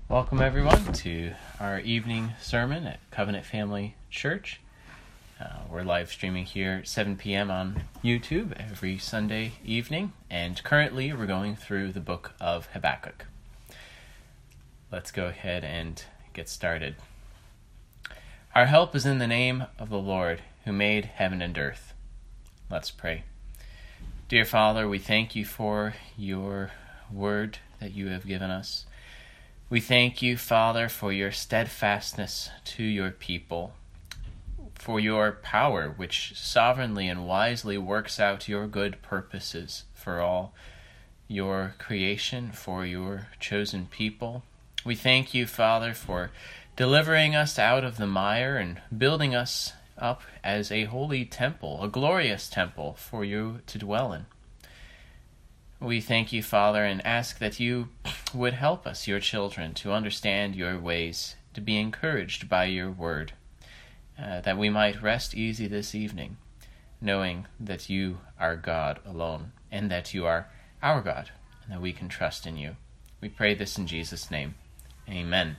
Welcome everyone to our evening sermon at Covenant Family Church. We're live streaming here at 7 p.m. on YouTube every Sunday evening, and currently we're going through the book of Habakkuk. Let's go ahead and get started. Our help is in the name of the Lord, who made heaven and earth. Let's pray. Dear Father, we thank you for your word that you have given us. We thank you, Father, for your steadfastness to your people, for your power, which sovereignly and wisely works out your good purposes for all your creation, for your chosen people. We thank you, Father, for delivering us out of the mire and building us up as a holy temple, a glorious temple for you to dwell in. We thank you, Father, and ask that you would help us, your children, to understand your ways, to be encouraged by your word, that we might rest easy this evening, knowing that you are God alone, and that you are our God, and that we can trust in you. We pray this in Jesus' name. Amen.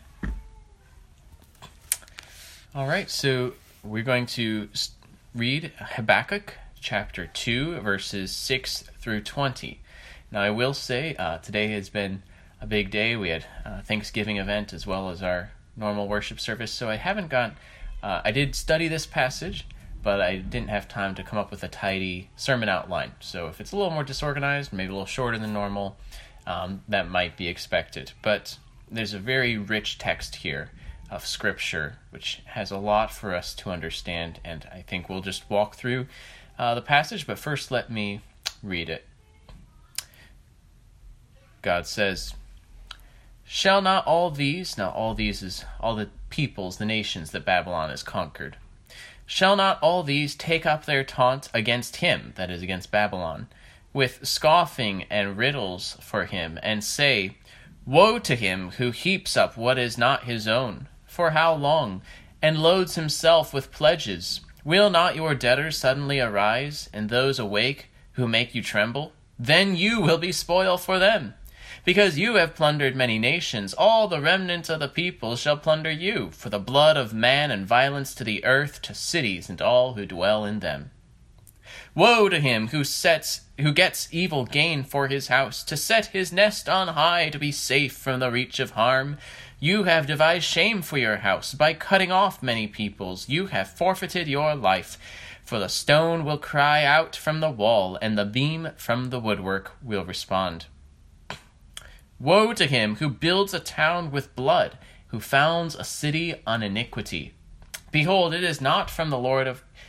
All right, so we're going to read Habakkuk chapter 2, verses 6 through 20. Now, I will say, today has been a big day. We had a Thanksgiving event as well as our normal worship service, so I did study this passage, but I didn't have time to come up with a tidy sermon outline. So if it's a little more disorganized, maybe a little shorter than normal, that might be expected. But there's a very rich text here of Scripture, which has a lot for us to understand, and I think we'll just walk through the passage, but first let me read it. God says, "Shall not all these," now all these is all the peoples, the nations that Babylon has conquered, "shall not all these take up their taunt against him," that is, against Babylon, "with scoffing and riddles for him, and say, Woe to him who heaps up what is not his own, for how long, and loads himself with pledges? Will not your debtors suddenly arise, and those awake who make you tremble? Then you will be spoil for them. Because you have plundered many nations, all the remnant of the people shall plunder you, for the blood of man and violence to the earth, to cities and all who dwell in them. Woe to him who gets evil gain for his house, to set his nest on high, to be safe from the reach of harm. You have devised shame for your house, by cutting off many peoples. You have forfeited your life, for the stone will cry out from the wall, and the beam from the woodwork will respond. Woe to him who builds a town with blood, who founds a city on iniquity. Behold, is it not from the Lord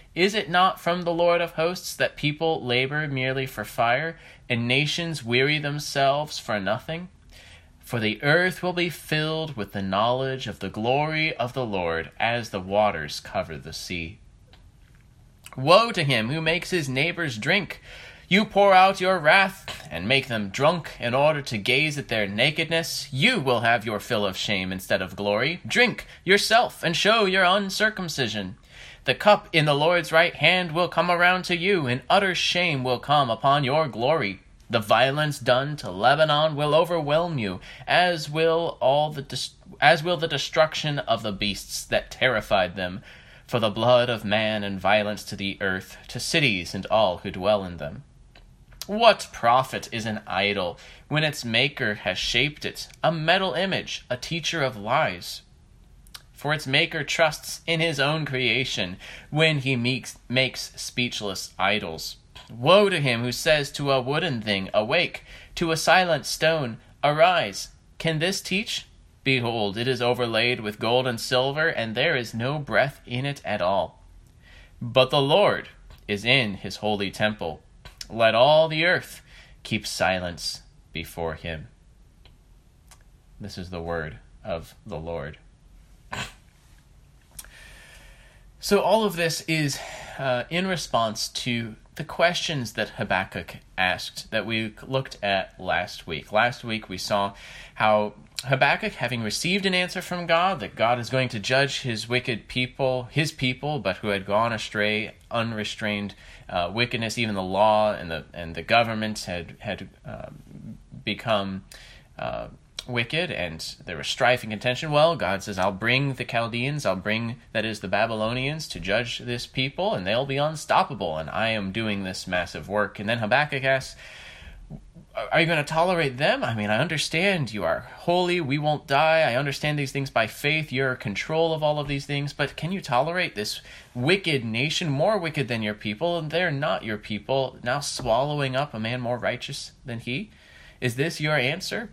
of hosts that people labor merely for fire, and nations weary themselves for nothing? For the earth will be filled with the knowledge of the glory of the Lord, as the waters cover the sea. Woe to him who makes his neighbors drink. You pour out your wrath and make them drunk in order to gaze at their nakedness. You will have your fill of shame instead of glory. Drink yourself and show your uncircumcision. The cup in the Lord's right hand will come around to you, and utter shame will come upon your glory. The violence done to Lebanon will overwhelm you, as will the destruction of the beasts that terrified them. For the blood of man and violence to the earth, to cities and all who dwell in them. What profit is an idol when its maker has shaped it, a metal image, a teacher of lies? For its maker trusts in his own creation when he makes speechless idols. Woe to him who says to a wooden thing, Awake, to a silent stone, Arise. Can this teach? Behold, it is overlaid with gold and silver, and there is no breath in it at all. But the Lord is in his holy temple. Let all the earth keep silence before him. This is the word of the Lord. So all of this is in response to the questions that Habakkuk asked that we looked at last week. Last week we saw how Habakkuk, having received an answer from God, that God is going to judge his wicked people, but who had gone astray, unrestrained wickedness, even the law and the government had become wicked, and there was strife and contention. Well, God says, I'll bring the Chaldeans, that is the Babylonians, to judge this people, and they'll be unstoppable, and I am doing this massive work. And then Habakkuk asks, are you going to tolerate them? I mean, I understand you are holy, we won't die, I understand these things by faith, you're in control of all of these things, but can you tolerate this wicked nation, more wicked than your people, and they're not your people, now swallowing up a man more righteous than he? Is this your answer?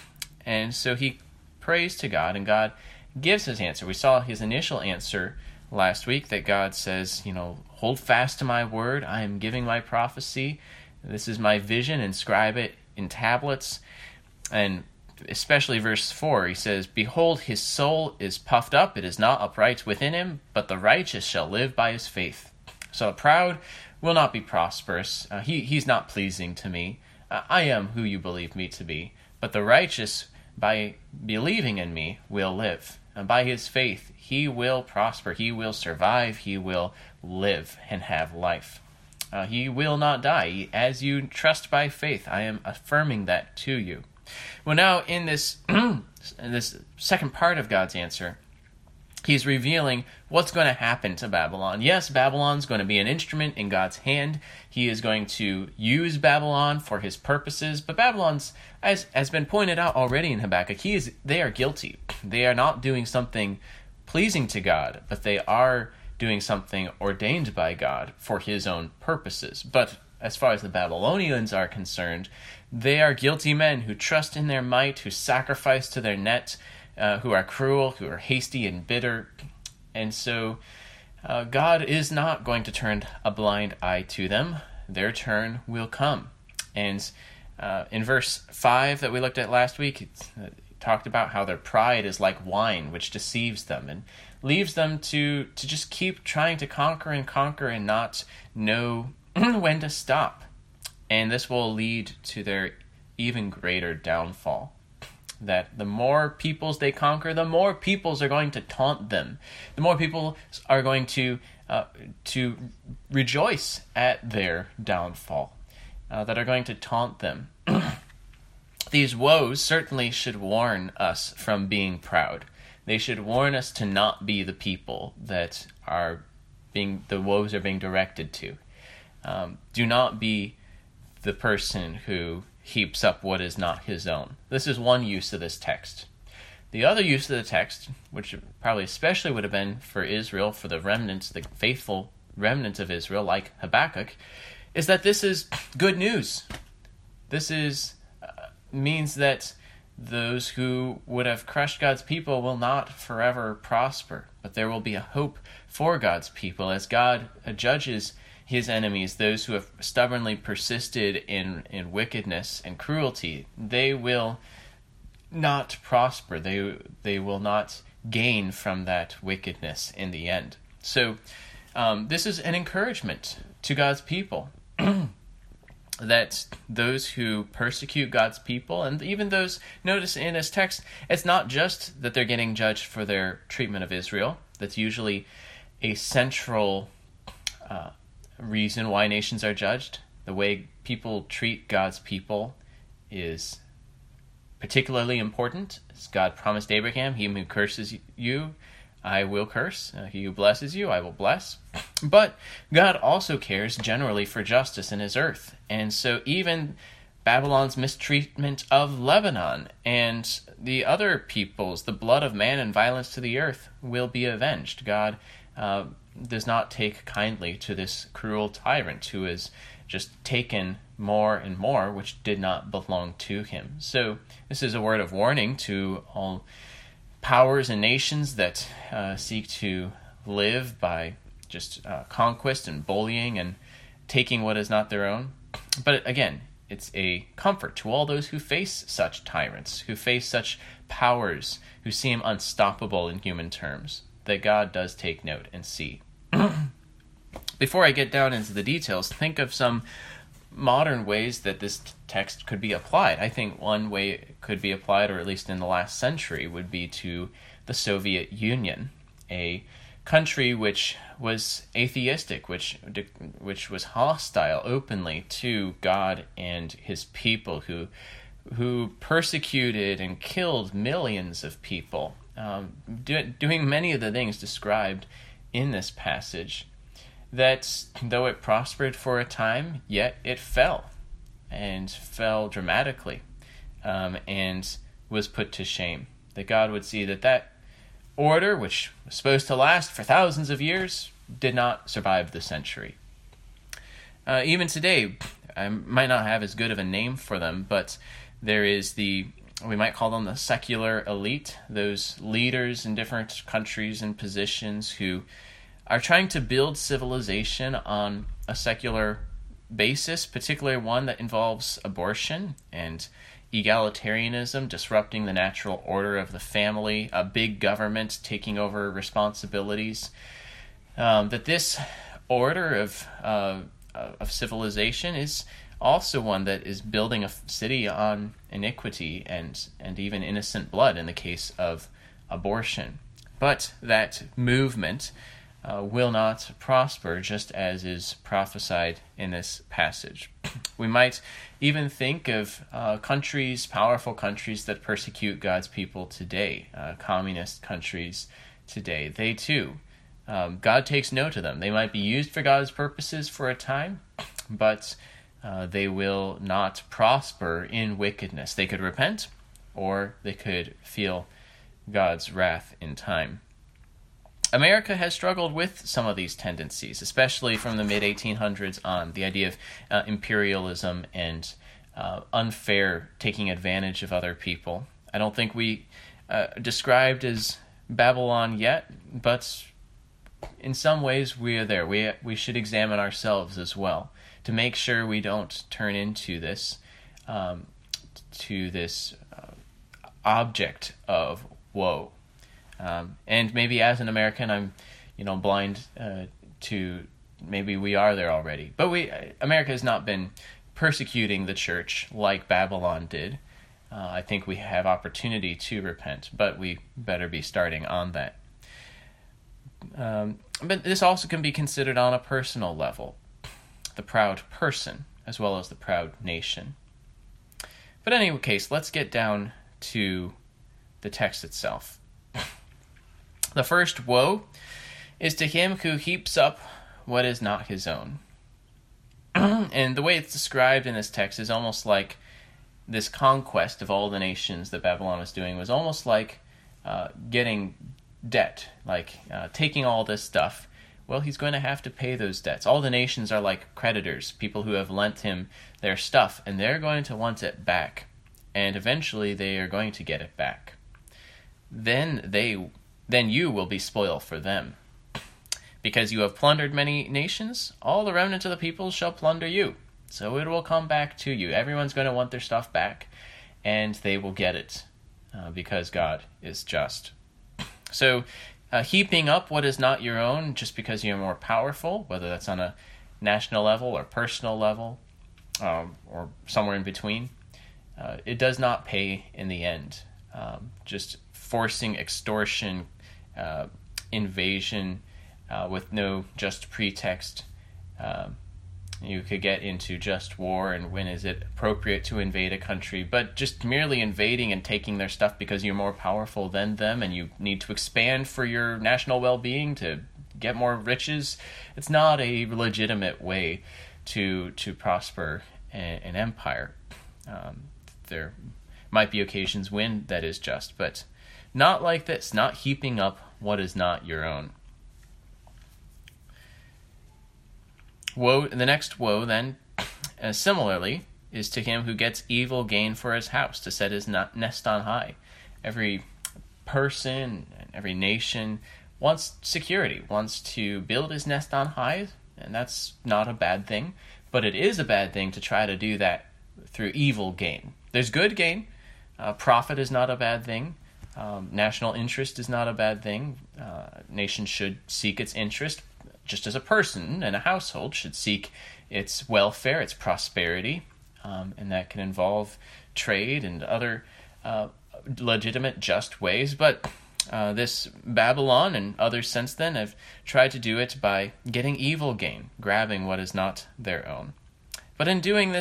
And so he prays to God, and God gives his answer. We saw his initial answer last week, that God says, hold fast to my word, I am giving my prophecy, this is my vision, inscribe it in tablets. And especially verse 4, he says, behold, his soul is puffed up, it is not upright within him, but the righteous shall live by his faith. So the proud will not be prosperous. He's not pleasing to me. I am who you believe me to be. But the righteous, by believing in me, will live. And by his faith, he will prosper, he will survive, he will live and have life. He will not die. As you trust by faith, I am affirming that to you. Well, now in this in this second part of God's answer, he's revealing what's going to happen to Babylon. Yes, Babylon's going to be an instrument in God's hand. He is going to use Babylon for his purposes. But Babylon's, as has been pointed out already in Habakkuk, they are guilty. They are not doing something pleasing to God, but they are doing something ordained by God for his own purposes. But as far as the Babylonians are concerned, they are guilty men who trust in their might, who sacrifice to their net, who are cruel, who are hasty and bitter. And so God is not going to turn a blind eye to them. Their turn will come. And in verse 5 that we looked at last week, it talked about how their pride is like wine, which deceives them and leaves them to just keep trying to conquer and not know when to stop. And this will lead to their even greater downfall. That the more peoples they conquer, the more peoples are going to taunt them. The more people are going to rejoice at their downfall, that are going to taunt them. These woes certainly should warn us from being proud. They should warn us to not be the people that the woes are being directed to. Do not be the person who heaps up what is not his own. This is one use of this text. The other use of the text, which probably especially would have been for Israel, for the remnants, the faithful remnants of Israel, like Habakkuk, is that this is good news. This means that those who would have crushed God's people will not forever prosper, but there will be a hope for God's people as God judges his enemies, those who have stubbornly persisted in wickedness and cruelty. They will not prosper. They will not gain from that wickedness in the end. So this is an encouragement to God's people. That those who persecute God's people, and even those, notice in this text, it's not just that they're getting judged for their treatment of Israel. That's usually a central reason why nations are judged. The way people treat God's people is particularly important. As God promised Abraham, he who curses you, I will curse. He who blesses you, I will bless. But God also cares generally for justice in his earth. And so even Babylon's mistreatment of Lebanon and the other peoples, the blood of man and violence to the earth, will be avenged. God does not take kindly to this cruel tyrant who has just taken more and more which did not belong to him. So this is a word of warning to all powers and nations that seek to live by just conquest and bullying and taking what is not their own. But again, it's a comfort to all those who face such tyrants, who face such powers, who seem unstoppable in human terms, that God does take note and see. Before I get down into the details, think of some modern ways that this text could be applied. I think one way it could be applied, or at least in the last century, would be to the Soviet Union, a country which was atheistic, which was hostile openly to God and his people, who who persecuted and killed millions of people, doing many of the things described in this passage, that though it prospered for a time, yet it fell, and fell dramatically, and was put to shame. That God would see that order, which was supposed to last for thousands of years, did not survive the century. Even today, I might not have as good of a name for them, but there is we might call them the secular elite, those leaders in different countries and positions who are trying to build civilization on a secular basis, particularly one that involves abortion and egalitarianism, disrupting the natural order of the family, a big government taking over responsibilities. That this order of civilization is also one that is building a city on iniquity and even innocent blood in the case of abortion. But that movement will not prosper, just as is prophesied in this passage. We might even think of powerful countries that persecute God's people today, communist countries today. They too, God takes note of them. They might be used for God's purposes for a time, but they will not prosper in wickedness. They could repent, or they could feel God's wrath in time. America has struggled with some of these tendencies, especially from the mid-1800s on, the idea of imperialism and unfair taking advantage of other people. I don't think we described as Babylon yet, but in some ways we are there. We should examine ourselves as well to make sure we don't turn into this object of woe. And maybe as an American, I'm, blind to maybe we are there already. But America has not been persecuting the church like Babylon did. I think we have opportunity to repent, but we better be starting on that. But this also can be considered on a personal level, the proud person as well as the proud nation. But in any case, let's get down to the text itself. The first woe is to him who heaps up what is not his own. And the way it's described in this text is almost like this conquest of all the nations that Babylon was doing was almost like getting debt, like taking all this stuff. Well, he's going to have to pay those debts. All the nations are like creditors, people who have lent him their stuff, and they're going to want it back. And eventually they are going to get it back. Then you will be spoil for them. Because you have plundered many nations, all the remnant of the people shall plunder you. So it will come back to you. Everyone's going to want their stuff back, and they will get it, because God is just. So heaping up what is not your own just because you're more powerful, whether that's on a national level or personal level, or somewhere in between, it does not pay in the end. Just forcing extortion, invasion with no just pretext. You could get into just war and when is it appropriate to invade a country, but just merely invading and taking their stuff because you're more powerful than them and you need to expand for your national well-being to get more riches, it's not a legitimate way to prosper an empire. There might be occasions when that is just, but not like this, not heaping up what is not your own. Woe, the next woe then, similarly, is to him who gets evil gain for his house, to set his nest on high. Every person and every nation wants security, wants to build his nest on high, and that's not a bad thing, but it is a bad thing to try to do that through evil gain. There's good gain. Profit is not a bad thing. National interest is not a bad thing. Nation should seek its interest, just as a person and a household should seek its welfare, its prosperity, and that can involve trade and other legitimate, just ways. But this Babylon and others since then have tried to do it by getting evil gain, grabbing what is not their own. But in doing this,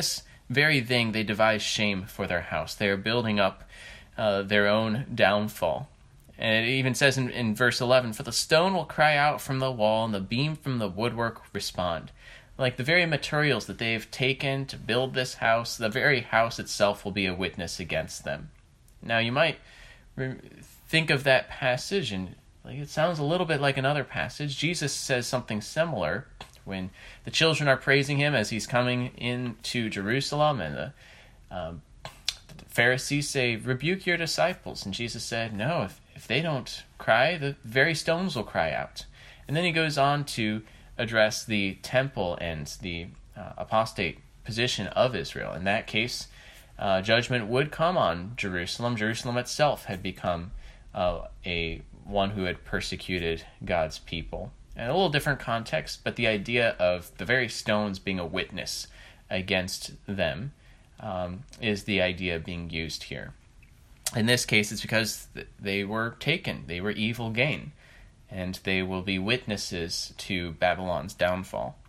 very thing they devise shame for their house. They are building up their own downfall. And it even says in verse 11, "For the stone will cry out from the wall, and the beam from the woodwork respond." Like the very materials that they've taken to build this house, the very house itself will be a witness against them. Now you might think of that passage, and it sounds a little bit like another passage. Jesus says something similar when the children are praising him as he's coming into Jerusalem, and the Pharisees say, "Rebuke your disciples." And Jesus said, "No, if they don't cry, the very stones will cry out." And then he goes on to address the temple and the apostate position of Israel. In that case, judgment would come on Jerusalem. Jerusalem itself had become a one who had persecuted God's people. And a little different context, but the idea of the very stones being a witness against them is the idea being used here. In this case, it's because they were taken. They were evil gain, and they will be witnesses to Babylon's downfall.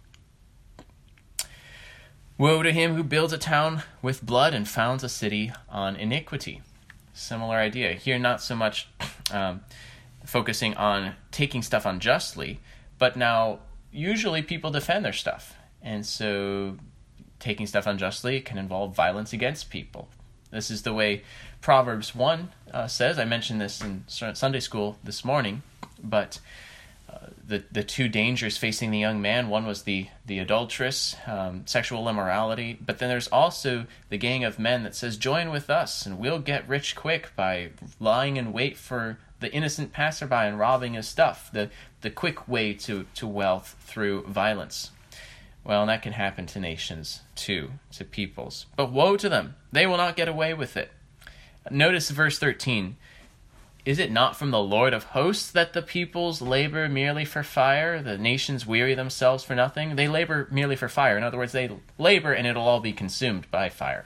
Woe to him who builds a town with blood and founds a city on iniquity. Similar idea. Here, not so much focusing on taking stuff unjustly, but now usually people defend their stuff. And so taking stuff unjustly can involve violence against people. This is the way Proverbs 1 says. I mentioned this in Sunday school this morning, but the two dangers facing the young man, one was the adulteress, sexual immorality, but then there's also the gang of men that says, "Join with us and we'll get rich quick by lying in wait for the innocent passerby and robbing his stuff," the quick way to wealth through violence. Well, and that can happen to nations too, to peoples. But woe to them, they will not get away with it. Notice verse 13. "Is it not from the Lord of hosts that the peoples labor merely for fire? The nations weary themselves for nothing." They labor merely for fire. In other words, they labor and it'll all be consumed by fire.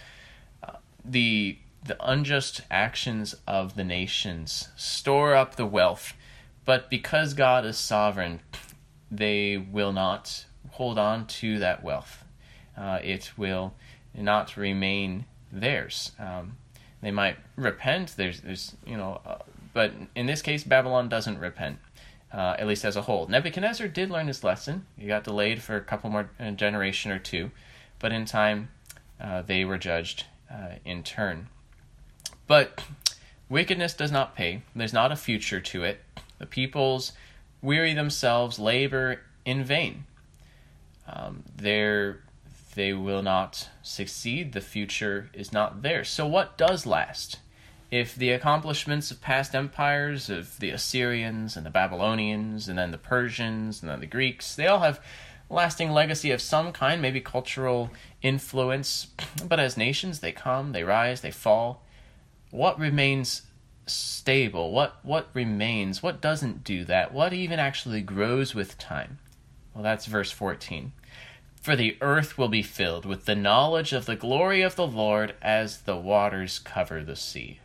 The unjust actions of the nations store up the wealth, but because God is sovereign, they will not hold on to that wealth. It will not remain theirs. They might repent. But in this case, Babylon doesn't repent, at least as a whole. Nebuchadnezzar did learn his lesson. He got delayed for a couple more, a generation or two, but in time, they were judged in turn. But wickedness does not pay. There's not a future to it. The peoples weary themselves, labor in vain. They will not succeed. The future is not theirs. So what does last? If the accomplishments of past empires, of the Assyrians and the Babylonians, and then the Persians, and then the Greeks, they all have lasting legacy of some kind, maybe cultural influence, but as nations, they come, they rise, they fall. What remains stable? What remains? What doesn't do that? What even actually grows with time? Well, that's verse 14. "For the earth will be filled with the knowledge of the glory of the Lord as the waters cover the sea."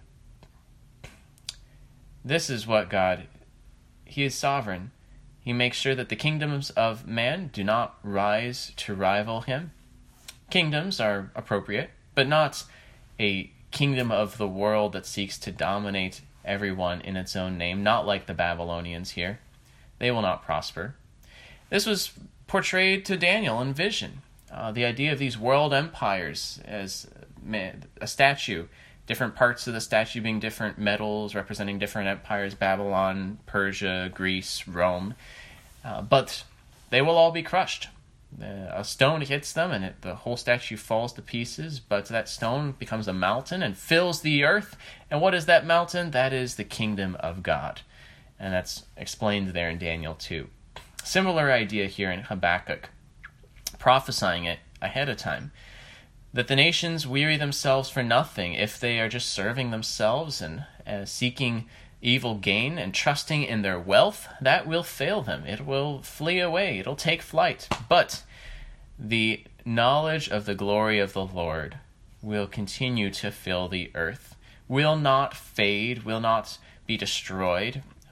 This is what God, He is sovereign. He makes sure that the kingdoms of man do not rise to rival Him. Kingdoms are appropriate, but not a kingdom of the world that seeks to dominate everyone in its own name, not like the Babylonians here. They will not prosper. This was portrayed to Daniel in vision. The idea of these world empires as a statue, different parts of the statue being different metals representing different empires, Babylon, Persia, Greece, Rome. But they will all be crushed. A stone hits them and the whole statue falls to pieces, but that stone becomes a mountain and fills the earth. And what is that mountain? That is the kingdom of God. And that's explained there in Daniel 2. Similar idea here in Habakkuk, prophesying it ahead of time, that the nations weary themselves for nothing if they are just serving themselves and seeking evil gain and trusting in their wealth. That will fail them. It will flee away. It'll take flight. But the knowledge of the glory of the Lord will continue to fill the earth, will not fade, will not be destroyed,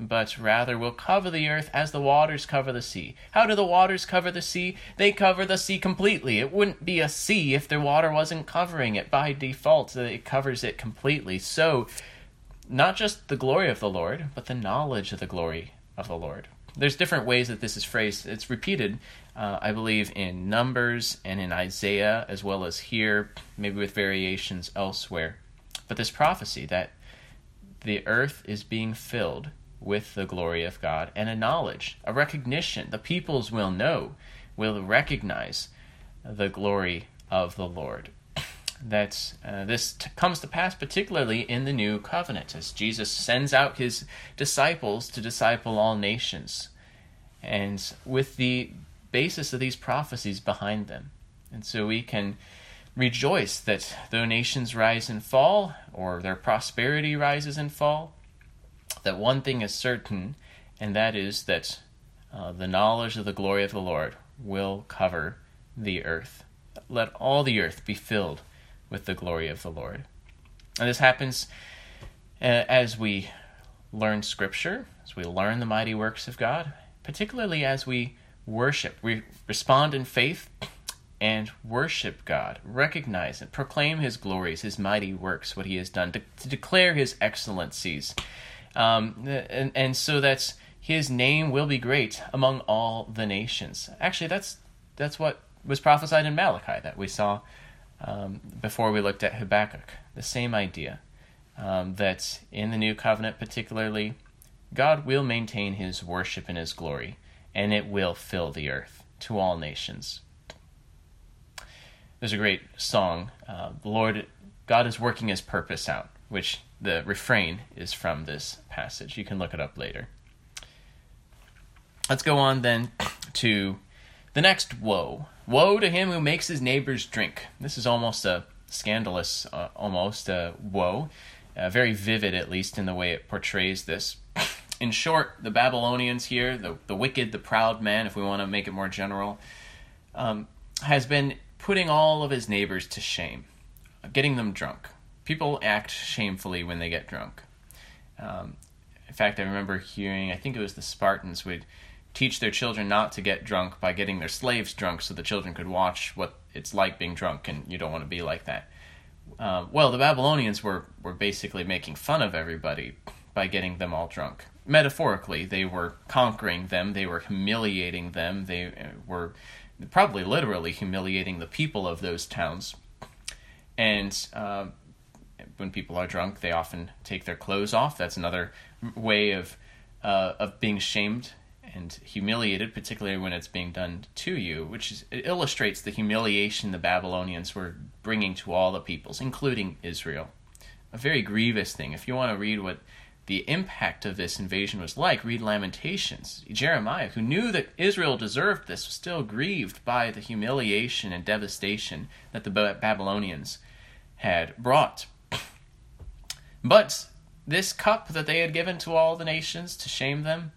but rather will cover the earth as the waters cover the sea. How do the waters cover the sea? They cover the sea completely. It wouldn't be a sea if the water wasn't covering it. By default, it covers it completely. So, not just the glory of the Lord, but the knowledge of the glory of the Lord. There's different ways that this is phrased. It's repeated, I believe, in Numbers and in Isaiah, as well as here, maybe with variations elsewhere. But this prophecy that the earth is being filled with the glory of God and a knowledge, a recognition. The peoples will know, will recognize the glory of the Lord. That this comes to pass particularly in the new covenant, as Jesus sends out his disciples to disciple all nations, and with the basis of these prophecies behind them. And so we can rejoice that though nations rise and fall, or their prosperity rises and fall, that one thing is certain, and that is that the knowledge of the glory of the Lord will cover the earth. Let all the earth be filled with the glory of the Lord. And this happens as we learn Scripture, as we learn the mighty works of God, particularly as we worship. We respond in faith and worship God, recognize and proclaim his glories, his mighty works, what he has done, to declare his excellencies. And so that his name will be great among all the nations. Actually, that's what was prophesied in Malachi that we saw before we looked at Habakkuk. The same idea, that in the new covenant particularly, God will maintain his worship and his glory, and it will fill the earth to all nations. There's a great song, God is working his purpose out, which the refrain is from this passage. You can look it up later. Let's go on then to the next woe. Woe to him who makes his neighbors drink. This is almost a scandalous, woe. Very vivid, at least, in the way it portrays this. In short, the Babylonians here, the wicked, the proud man, if we want to make it more general, has been putting all of his neighbors to shame, getting them drunk. People act shamefully when they get drunk. In fact, I remember hearing, I think it was the Spartans would teach their children not to get drunk by getting their slaves drunk so the children could watch what it's like being drunk, and you don't want to be like that. Well, the Babylonians were basically making fun of everybody by getting them all drunk. Metaphorically, they were conquering them, they were humiliating them, they were probably literally humiliating the people of those towns. And when people are drunk, they often take their clothes off. That's another way of being shamed and humiliated, particularly when it's being done to you, it illustrates the humiliation the Babylonians were bringing to all the peoples, including Israel. A very grievous thing. If you want to read what the impact of this invasion was like, read Lamentations. Jeremiah, who knew that Israel deserved this, was still grieved by the humiliation and devastation that the Babylonians had brought. But this cup that they had given to all the nations to shame them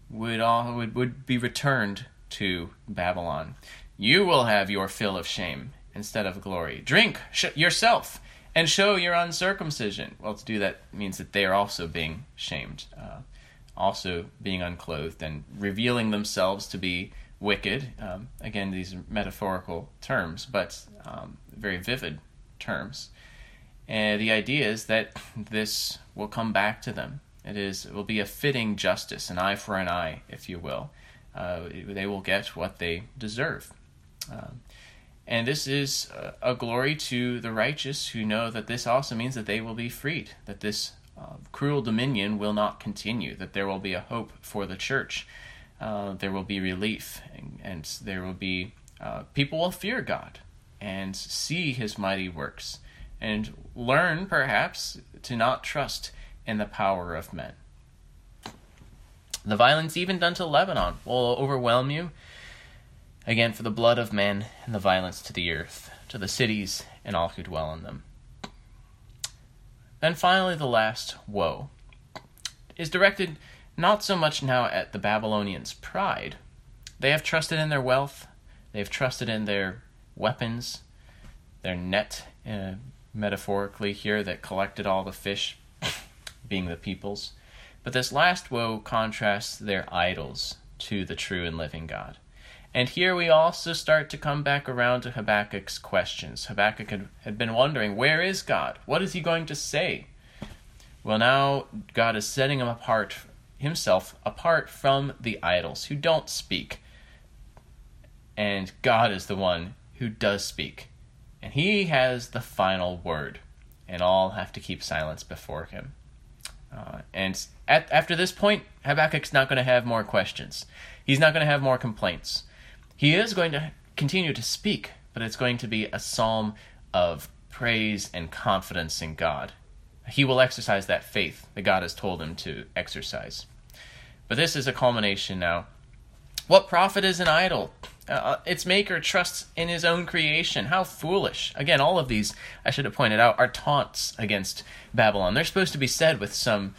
would be returned to Babylon. You will have your fill of shame instead of glory. Drink yourself and show your uncircumcision. Well, to do that means that they are also being shamed, also being unclothed and revealing themselves to be wicked. Again, these are metaphorical terms, but very vivid terms. And the idea is that this will come back to them. It will be a fitting justice, an eye for an eye, if you will. They will get what they deserve. And this is a glory to the righteous who know that this also means that they will be freed, that this cruel dominion will not continue, that there will be a hope for the church. There will be relief, and there will be people will fear God and see his mighty works and learn, perhaps, to not trust in the power of men. The violence even done to Lebanon will overwhelm you. Again, for the blood of men and the violence to the earth, to the cities and all who dwell in them. Then finally, the last woe is directed not so much now at the Babylonians' pride. They have trusted in their wealth. They have trusted in their weapons, their net, metaphorically here, that collected all the fish, being the peoples. But this last woe contrasts their idols to the true and living God. And here we also start to come back around to Habakkuk's questions. Habakkuk had been wondering, where is God? What is he going to say? Well, now God is setting himself apart from the idols who don't speak. And God is the one who does speak. And he has the final word. And all have to keep silence before him. And after this point, Habakkuk's not going to have more questions. He's not going to have more complaints. He is going to continue to speak, but it's going to be a psalm of praise and confidence in God. He will exercise that faith that God has told him to exercise. But this is a culmination now. What profit is an idol? Its maker trusts in his own creation. How foolish. Again, all of these, I should have pointed out, are taunts against Babylon. They're supposed to be said with some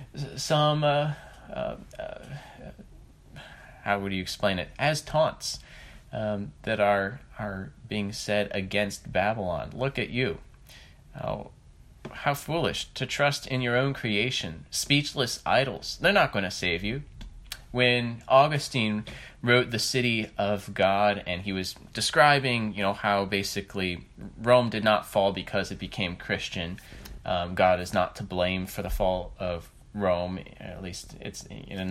how would you explain it? As taunts that are being said against Babylon. Look at you. How foolish to trust in your own creation. Speechless idols. They're not going to save you. When Augustine wrote The City of God, and he was describing, how basically Rome did not fall because it became Christian. God is not to blame for the fall of Rome. At least it's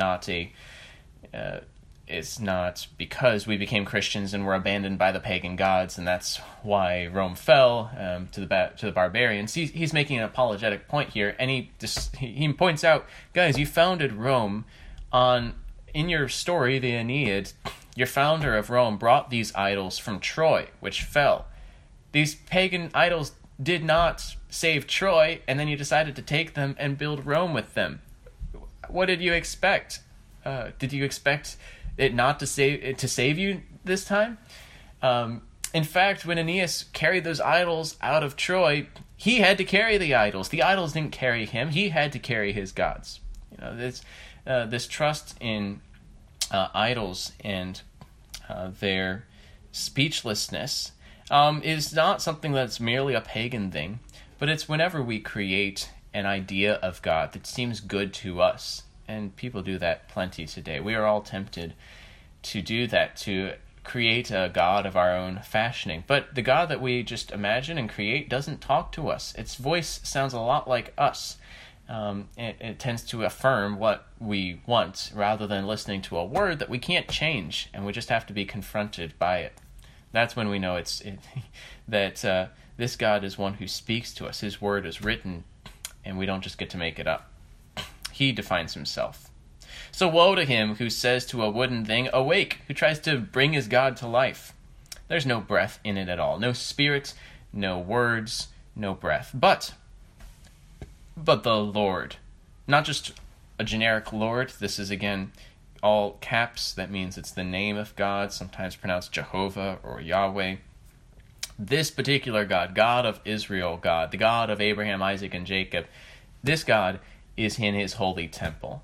it's not because we became Christians and were abandoned by the pagan gods, and that's why Rome fell to the barbarians. He's making an apologetic point here, and he points out, guys, you founded Rome in your story, the Aeneid. Your founder of Rome brought these idols from Troy, which fell. These pagan idols did not save Troy, and then you decided to take them and build Rome with them. What did you expect? Did you expect it not to save you this time? In fact, when Aeneas carried those idols out of Troy, he had to carry the idols. The idols didn't carry him. He had to carry his gods. This trust in idols and their speechlessness is not something that's merely a pagan thing, but it's whenever we create an idea of God that seems good to us. And people do that plenty today. We are all tempted to do that, to create a God of our own fashioning. But the God that we just imagine and create doesn't talk to us. Its voice sounds a lot like us. It tends to affirm what we want rather than listening to a word that we can't change, and we just have to be confronted by it. That's when we know that this God is one who speaks to us. His word is written, and we don't just get to make it up. He defines himself. So woe to him who says to a wooden thing, awake, who tries to bring his God to life. There's no breath in it at all. No spirit, no words, no breath. But the Lord, not just a generic Lord. This is, again, all caps. That means it's the name of God, sometimes pronounced Jehovah or Yahweh. This particular God, God of Israel, God, the God of Abraham, Isaac, and Jacob, this God is in his holy temple.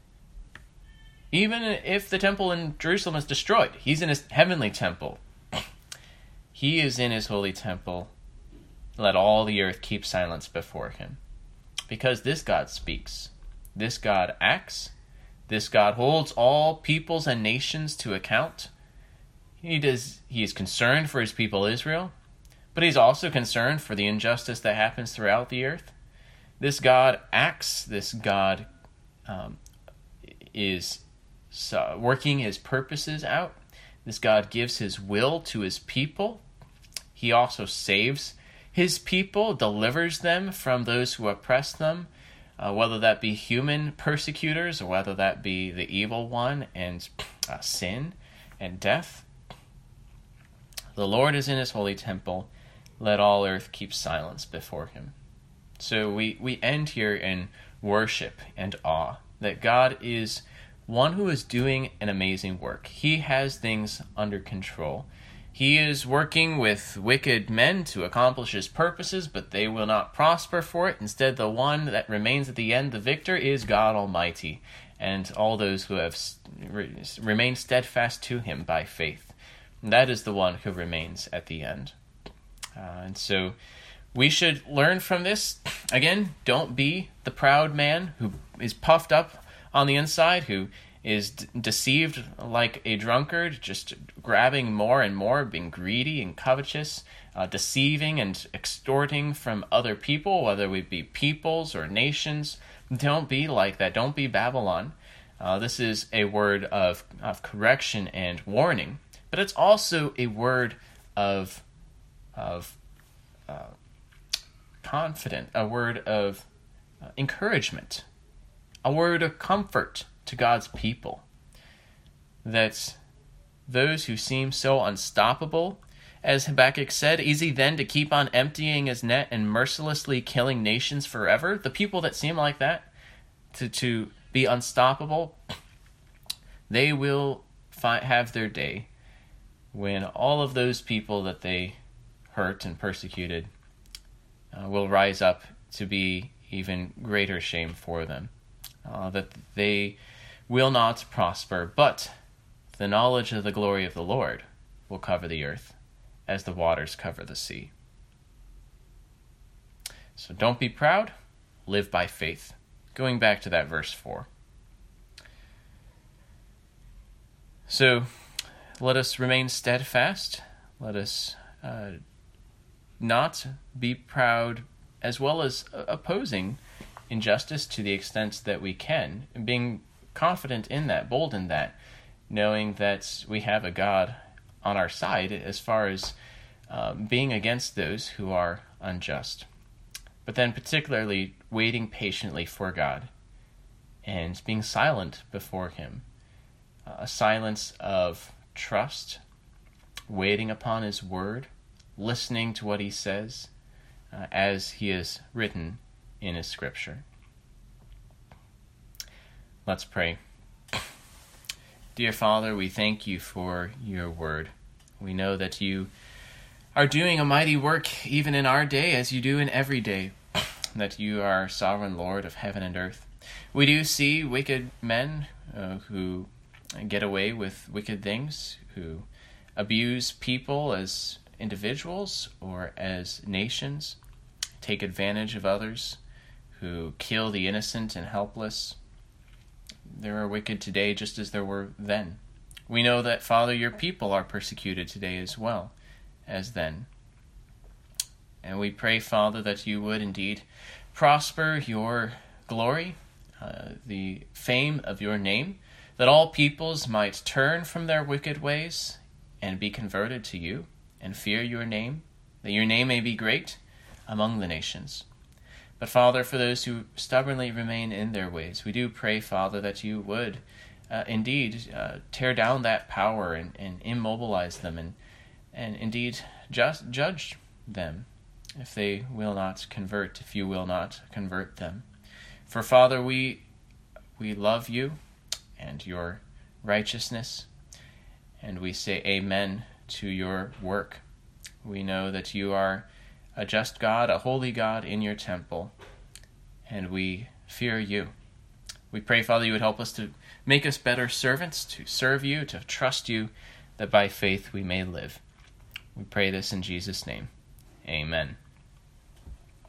Even if the temple in Jerusalem is destroyed, he's in his heavenly temple. He is in his holy temple. Let all the earth keep silence before him. Because this God speaks. This God acts. This God holds all peoples and nations to account. He is concerned for his people Israel, but he's also concerned for the injustice that happens throughout the earth. This God acts. This God is working his purposes out. This God gives his will to his people. He also saves his people, delivers them from those who oppress them, whether that be human persecutors or whether that be the evil one and sin and death. The Lord is in his holy temple. Let all earth keep silence before him. So we end here in worship and awe that God is one who is doing an amazing work. He has things under control. He is working with wicked men to accomplish his purposes, but they will not prosper for it. Instead, the one that remains at the end, the victor, is God Almighty, and all those who have remained steadfast to him by faith. That is the one who remains at the end. And so We should learn from this. Again, don't be the proud man who is puffed up on the inside, who is deceived like a drunkard, just grabbing more and more, being greedy and covetous, deceiving and extorting from other people, whether it be peoples or nations. Don't be like that. Don't be Babylon. This is a word of correction and warning, but it's also a word of confident, a word of encouragement, a word of comfort to God's people. That those who seem so unstoppable, as Habakkuk said, is he then to keep on emptying his net and mercilessly killing nations forever? The people that seem like that, to be unstoppable, they will have their day when all of those people that they hurt and persecuted will rise up to be even greater shame for them. That they will not prosper, but the knowledge of the glory of the Lord will cover the earth as the waters cover the sea. So don't be proud, live by faith. Going back to that verse 4. So let us remain steadfast. Let us not be proud, as well as opposing injustice to the extent that we can, and being confident in that, bold in that, knowing that we have a God on our side as far as being against those who are unjust. But then particularly waiting patiently for God and being silent before him. A silence of trust, waiting upon his word, listening to what he says as he is written in his scripture. Let's pray. Dear Father, we thank you for your word. We know that you are doing a mighty work even in our day as you do in every day, that you are sovereign Lord of heaven and earth. We do see wicked men who get away with wicked things, who abuse people as individuals or as nations, take advantage of others, who kill the innocent and helpless. There are wicked today just as there were then. We know that, Father, your people are persecuted today as well as then. And we pray, Father, that you would indeed prosper your glory, the fame of your name, that all peoples might turn from their wicked ways and be converted to you and fear your name, that your name may be great among the nations. But, Father, for those who stubbornly remain in their ways, we do pray, Father, that you would indeed tear down that power and immobilize them and indeed just judge them if they will not convert, if you will not convert them. For, Father, we love you and your righteousness, and we say amen to your work. We know that you are a just God, a holy God in your temple, and we fear you. We pray, Father, you would help us to make us better servants, to serve you, to trust you, that by faith we may live. We pray this in Jesus' name. Amen.